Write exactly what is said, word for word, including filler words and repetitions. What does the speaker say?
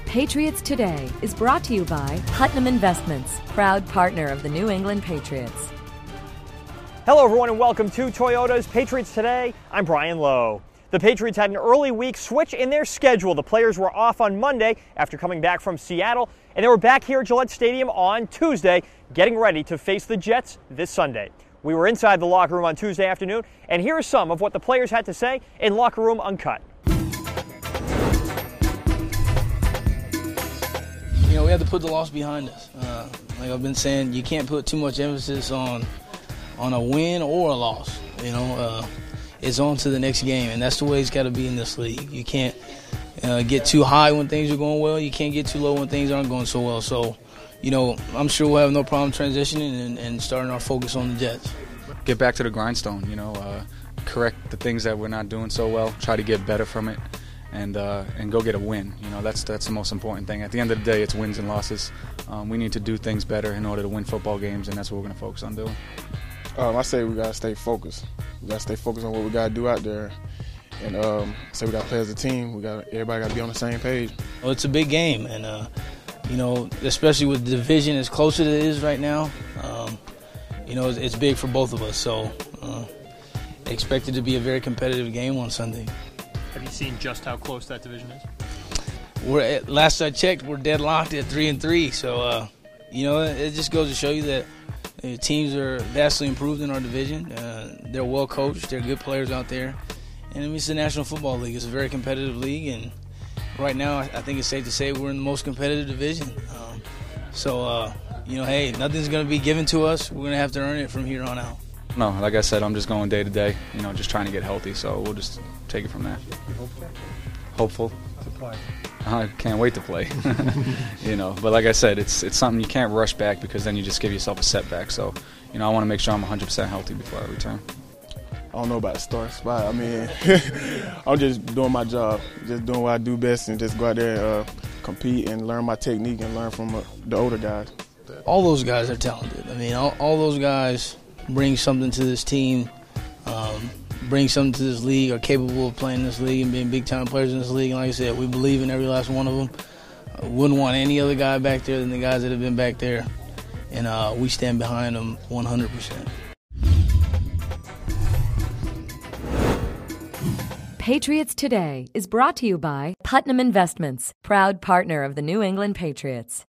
Patriots Today is brought to you by Putnam Investments, proud partner of the New England Patriots. Hello, everyone, and welcome to Toyota's Patriots Today. I'm Brian Lowe. The Patriots had an early week switch in their schedule. The players were off on Monday after coming back from Seattle, and they were back here at Gillette Stadium on Tuesday, getting ready to face the Jets this Sunday. We were inside the locker room on Tuesday afternoon, and here is some of what the players had to say in Locker Room Uncut. You know, we have to put the loss behind us. Uh, like I've been saying, you can't put too much emphasis on on a win or a loss. You know, uh, it's on to the next game, and that's the way it's got to be in this league. You can't uh, get too high when things are going well. You can't get too low when things aren't going so well. So, you know, I'm sure we'll have no problem transitioning and, and starting our focus on the Jets. Get back to the grindstone, you know, uh, correct the things that we're not doing so well, try to get better from it. And uh, and go get a win. You know, that's that's the most important thing. At the end of the day, it's wins and losses. Um, we need to do things better in order to win football games, and that's what we're going to focus on doing. Um, I say we got to stay focused. We got to stay focused on what we got to do out there. And um, say we got to play as a team. We got everybody got to be on the same page. Well, it's a big game, and uh, you know, especially with the division as close as it is right now, um, you know, it's, it's big for both of us. So, uh, expect it to be a very competitive game on Sunday. Have you seen just how close that division is? We're at, last I checked, we're deadlocked at three and three. So, uh, you know, it, it just goes to show you that uh, teams are vastly improved in our division. Uh, they're well coached. They're good players out there. And I mean, it's the National Football League. It's a very competitive league. And right now, I, I think it's safe to say we're in the most competitive division. Um, so, uh, you know, hey, nothing's going to be given to us. We're going to have to earn it from here on out. No, like I said, I'm just going day to day, you know, just trying to get healthy. So we'll just take it from there. Hopeful? Hopeful. To play. I can't wait to play. You know, but like I said, it's it's something you can't rush back because then you just give yourself a setback. So, you know, I want to make sure I'm one hundred percent healthy before I return. I don't know about the start spot. I mean, I'm just doing my job, just doing what I do best, and just go out there and uh, compete and learn my technique and learn from uh, the older guys. All those guys are talented. I mean, all, all those guys bring something to this team, um, bring something to this league, are capable of playing in this league and being big-time players in this league. And like I said, we believe in every last one of them. Uh, wouldn't want any other guy back there than the guys that have been back there. And uh, we stand behind them one hundred percent. Patriots Today is brought to you by Putnam Investments, proud partner of the New England Patriots.